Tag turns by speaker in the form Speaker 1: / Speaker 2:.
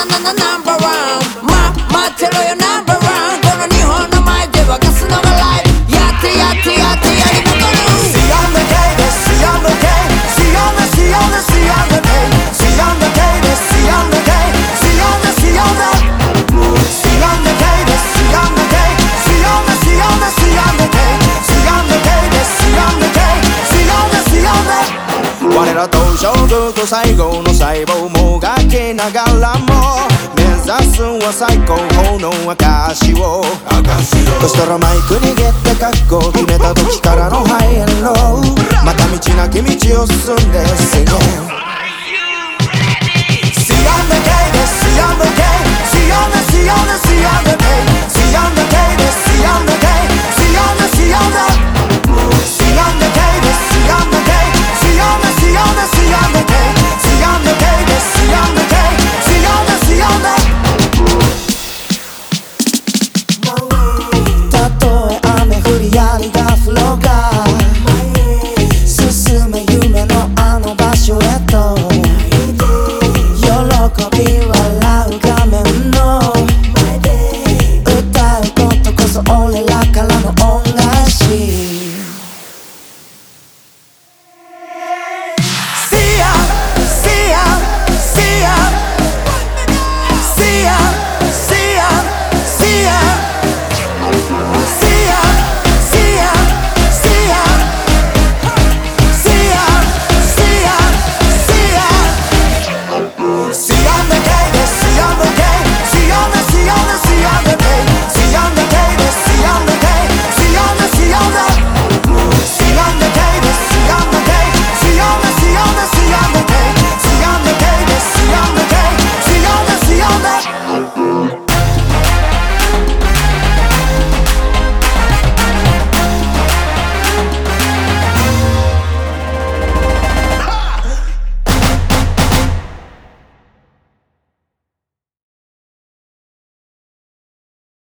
Speaker 1: ナンバーワン待ってろよナンバーワンこの日本の前で沸かすのがライブやってやってやってやりまくる See on the day です See on the day See on the See on the See on the day See on the day です See on the day See on the See on the See on the day です See on the day See on the See on the See on the day See on the day です See on the day See on the See on the 我ら登場部と最後の細胞もがきながらも目指すは最高峰の証をそしたらマイクにゲッて覚悟を決めた時からのハイエンローまた道なき道を進んで Singing See on the day です See on the day See on the See on the See on the day See on the day です See on the day See on the See on the See on the day です See on the day See on the See on the See on the day See on the day です See on the day See on the See on theたとえ雨降り槍が降ろうが進め夢のあの場所へと喜び笑う画面の歌うことこそ俺らからの恩返しSee on the day